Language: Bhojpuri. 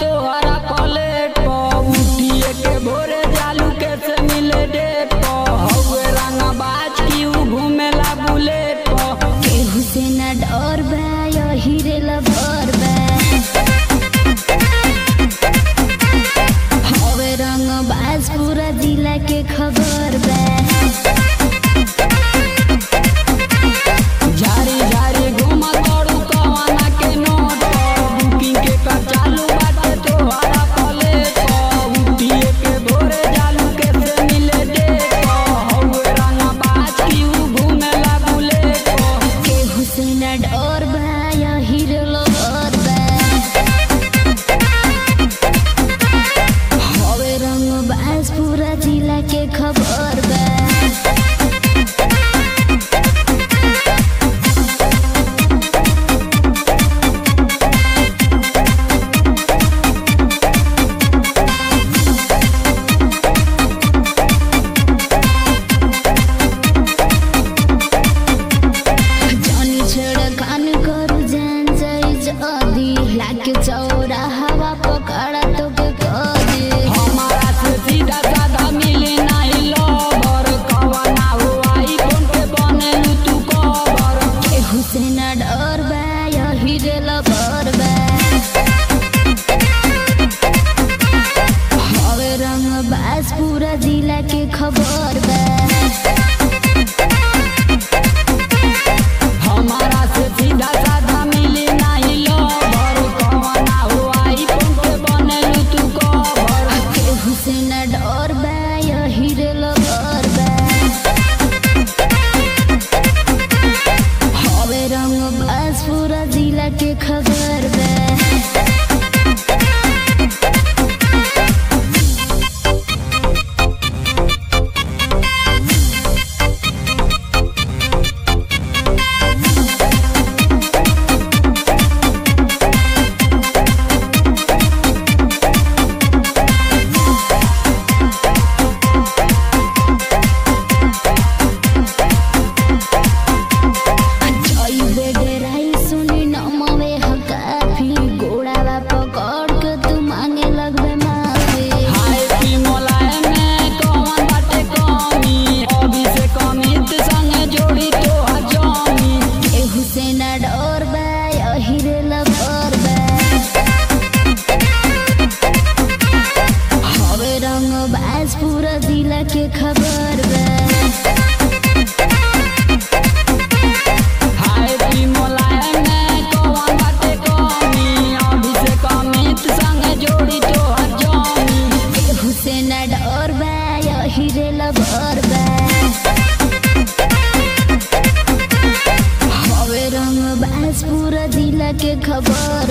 तोहरा प्लेट पर उठिए के भोरे जालू के से मिले डेट पर हवे रंगा बाज की उ घूमेला बुलेट पर केहू से न डर बा यही रे लबर बा हवे रंग बाज पूरा जिला के खबर बा झारी झारी घुमा तोड़ू कवाना के नोट पर बुकिंग के कर चालू बाटे तोहरा प्लेट पर उठिए के भोरे जालू के से मिले डेट पर हवे रंगा बाज की उ घूमेला बुलेट पर केहू से न डर बा यही रे लबर बा हवे रंग बाज पूरा जिला के खबर बा चौरा हवा पकड़ा तो के कदी हमारा से सीधा साधा मिले नहीं लवर कवना हो आईफोन पे बनेलू तू कवर केहू से न डर बा यही रे लबर बा हवे रंग बाज पूरा जिला के खबर बा हमारा से सीधा साधा मिले नहीं लवर कवना हो आईफोन पे बनेलू तू कवर केहू से न डर बा यही रे लबर बा हवे रंग बाज पूरा जिला के खबर बा बाज पूरा जिला के खबर बा हाय भी मोलायम में कौन बाटे कमी अभी से कमित संग जोड़ी तोहर जमी केहू से न डर बा यही रे लबर बा हवे रंग बाज पूरा जिला के खबर